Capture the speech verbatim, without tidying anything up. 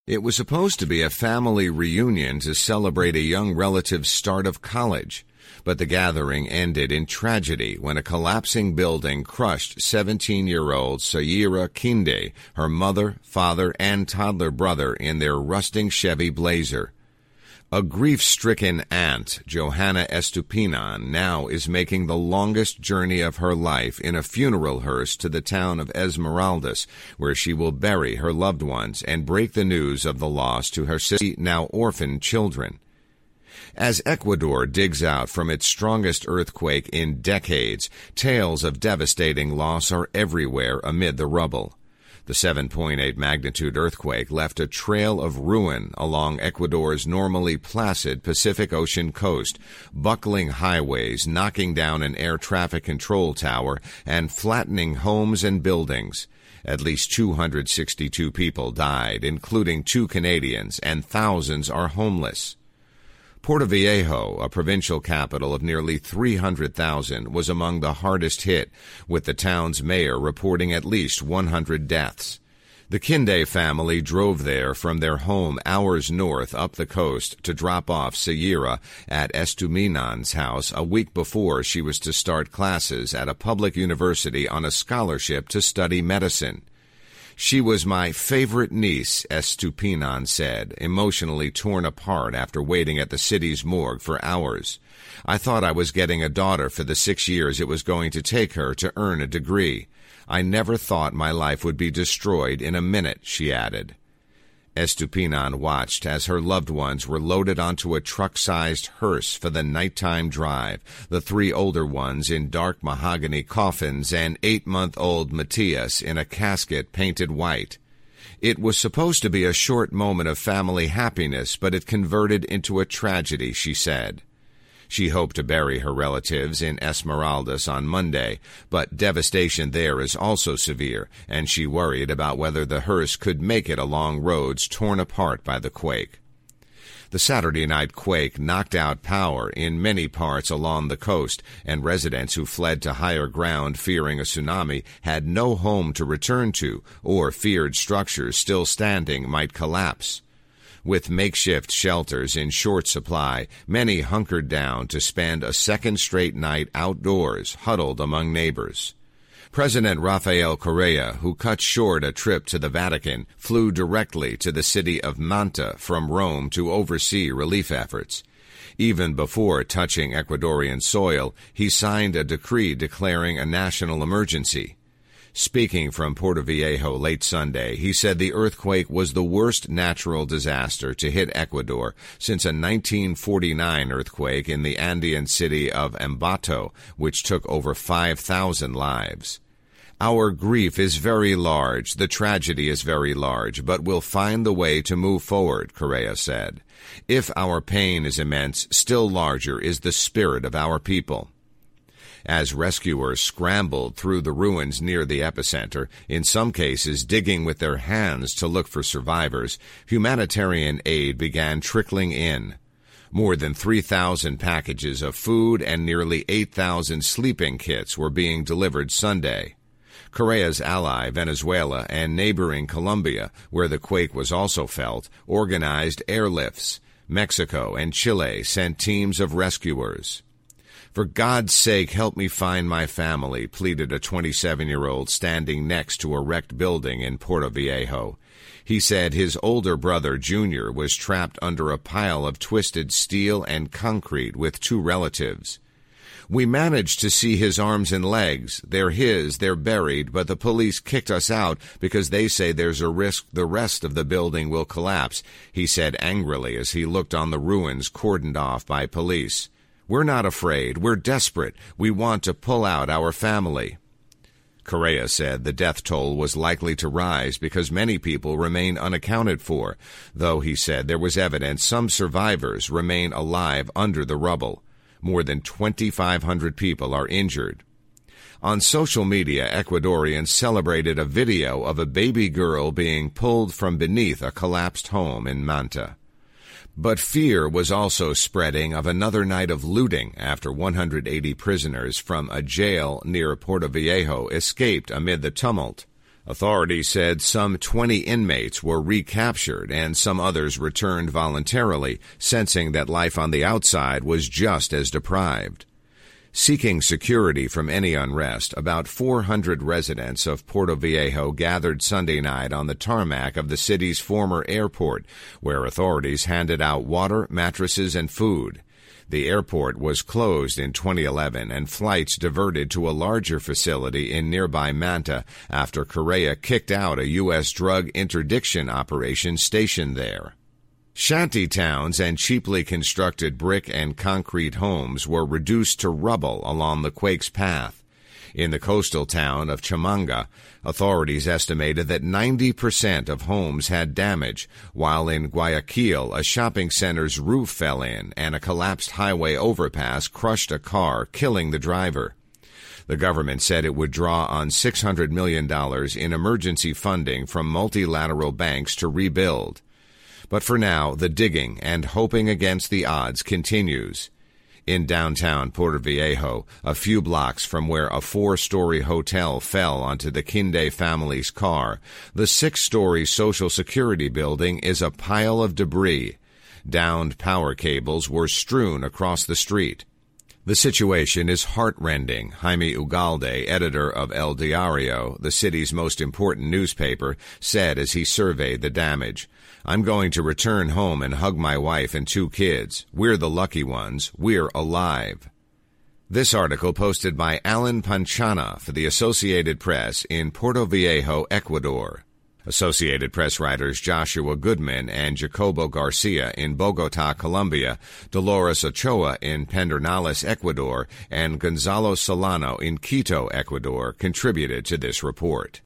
It was supposed to be a family reunion to celebrate a young relative's start of college, but the gathering ended in tragedy when a collapsing building crushed seventeen-year-old Sayira Kinde, her mother, father, and toddler brother in their rusting Chevy Blazer. A grief-stricken aunt, Johanna Estupinan, now is making the longest journey of her life in a funeral hearse to the town of Esmeraldas, where she will bury her loved ones and break the news of the loss to her six now orphaned children. As Ecuador digs out from its strongest earthquake in decades, tales of devastating loss are everywhere amid the rubble. The seven point eight magnitude earthquake left a trail of ruin along Ecuador's normally placid Pacific Ocean coast, buckling highways, knocking down an air traffic control tower, and flattening homes and buildings. At least two hundred sixty-two people died, including two Canadians, and thousands are homeless. Portoviejo, a provincial capital of nearly three hundred thousand, was among the hardest hit, with the town's mayor reporting at least one hundred deaths. The Kinde family drove there from their home hours north up the coast to drop off Sayira at Estupiñán's house a week before she was to start classes at a public university on a scholarship to study medicine. "She was my favorite niece," Estupiñán said, emotionally torn apart after waiting at the city's morgue for hours. "I thought I was getting a daughter for the six years it was going to take her to earn a degree. I never thought my life would be destroyed in a minute," she added. Estupiñán watched as her loved ones were loaded onto a truck-sized hearse for the nighttime drive, the three older ones in dark mahogany coffins and eight-month-old Matthias in a casket painted white. "It was supposed to be a short moment of family happiness, but it converted into a tragedy," she said. She hoped to bury her relatives in Esmeraldas on Monday, but devastation there is also severe, and she worried about whether the hearse could make it along roads torn apart by the quake. The Saturday night quake knocked out power in many parts along the coast, and residents who fled to higher ground fearing a tsunami had no home to return to, or feared structures still standing might collapse. With makeshift shelters in short supply, many hunkered down to spend a second straight night outdoors, huddled among neighbors. President Rafael Correa, who cut short a trip to the Vatican, flew directly to the city of Manta from Rome to oversee relief efforts. Even before touching Ecuadorian soil, he signed a decree declaring a national emergency. Speaking from Portoviejo late Sunday, he said the earthquake was the worst natural disaster to hit Ecuador since a nineteen forty-nine earthquake in the Andean city of Ambato, which took over five thousand lives. "Our grief is very large, the tragedy is very large, but we'll find the way to move forward," Correa said. "If our pain is immense, still larger is the spirit of our people." As rescuers scrambled through the ruins near the epicenter, in some cases digging with their hands to look for survivors, humanitarian aid began trickling in. More than three thousand packages of food and nearly eight thousand sleeping kits were being delivered Sunday. Correa's ally, Venezuela, and neighboring Colombia, where the quake was also felt, organized airlifts. Mexico and Chile sent teams of rescuers. "For God's sake, help me find my family," pleaded a twenty-seven-year-old standing next to a wrecked building in Portoviejo. He said his older brother, Junior, was trapped under a pile of twisted steel and concrete with two relatives. "We managed to see his arms and legs. They're his, they're buried, but the police kicked us out because they say there's a risk the rest of the building will collapse," he said angrily as he looked on the ruins cordoned off by police. "We're not afraid. We're desperate. We want to pull out our family." Correa said the death toll was likely to rise because many people remain unaccounted for, though he said there was evidence some survivors remain alive under the rubble. More than twenty-five hundred people are injured. On social media, Ecuadorians celebrated a video of a baby girl being pulled from beneath a collapsed home in Manta. But fear was also spreading of another night of looting after one hundred eighty prisoners from a jail near Portoviejo escaped amid the tumult. Authorities said some twenty inmates were recaptured and some others returned voluntarily, sensing that life on the outside was just as deprived. Seeking security from any unrest, about four hundred residents of Puerto Viejo gathered Sunday night on the tarmac of the city's former airport, where authorities handed out water, mattresses, and food. The airport was closed in twenty eleven and flights diverted to a larger facility in nearby Manta after Correa kicked out a U S drug interdiction operation stationed there. Shanty towns and cheaply constructed brick and concrete homes were reduced to rubble along the quake's path. In the coastal town of Chamanga, authorities estimated that ninety percent of homes had damage, while in Guayaquil a shopping center's roof fell in and a collapsed highway overpass crushed a car, killing the driver. The government said it would draw on six hundred million dollars in emergency funding from multilateral banks to rebuild. But for now, the digging and hoping against the odds continues. In downtown Puerto Viejo, a few blocks from where a four-story hotel fell onto the Kinde family's car, the six-story Social Security building is a pile of debris. Downed power cables were strewn across the street. The situation is heartrending, Jaime Ugalde, editor of El Diario, the city's most important newspaper, said as he surveyed the damage. I'm going to return home and hug my wife and two kids. We're the lucky ones. We're alive. This article posted by Alan Panchana for the Associated Press in Puerto Viejo, Ecuador. Associated Press writers Joshua Goodman and Jacobo Garcia in Bogota, Colombia, Dolores Ochoa in Pedernales, Ecuador, and Gonzalo Solano in Quito, Ecuador contributed to this report.